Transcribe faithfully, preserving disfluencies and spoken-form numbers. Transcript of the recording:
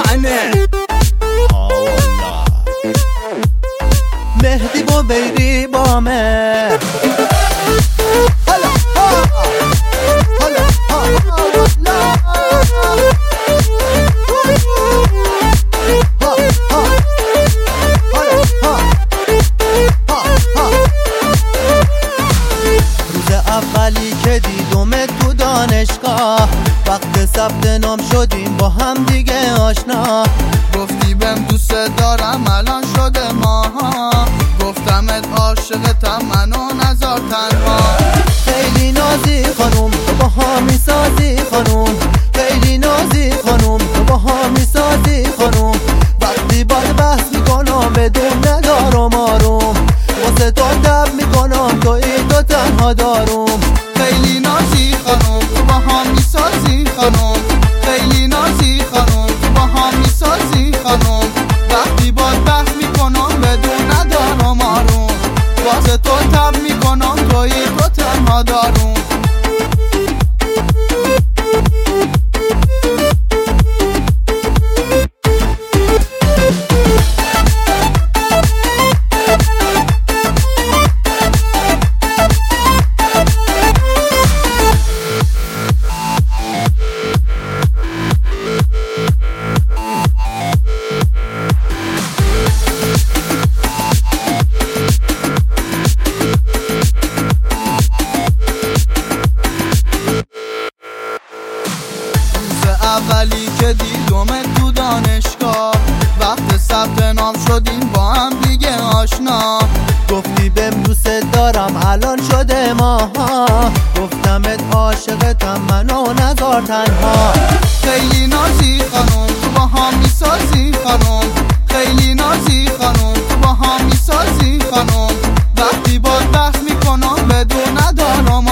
منه. مهدی با بیری با مه اولی که دیدمت تو دانشگاه، وقت ثبت نام شدیم با هم دیگه آشنا. گفتی بهم دوست دارم الان شده ماها، گفتمت عاشقتم منو نذار تنها. خیلی نازی خانوم تو با ها میسازی خانوم، خیلی نازی خانوم تو با ها میسازی خانوم. وقتی باید بحث میکنم بدون ندارم آروم، واسه تو تب میکنم تو این دو تنها داروم. خیلی نازی خانوم تو با هم میسازی خانوم، خیلی نازی خانوم تو با هم میسازی خانوم. وقتی باید بحث میکنم بدون ندارم آروم، واسه تو تب میکنم تو این دو تنها داروم. اولی که دیدمت تو دانشگاه، وقت ثبت نام شدیم با هم دیگه آشنا. گفتی بهم دوست دارم الان شده ماها، گفتمت عاشقتم منو نذار تنها. خیلی نازی خانوم تو با هم میسازی خانوم، خیلی نازی خانوم تو با هم میسازی خانوم. وقتی باید بحث میکنم بدون ندارم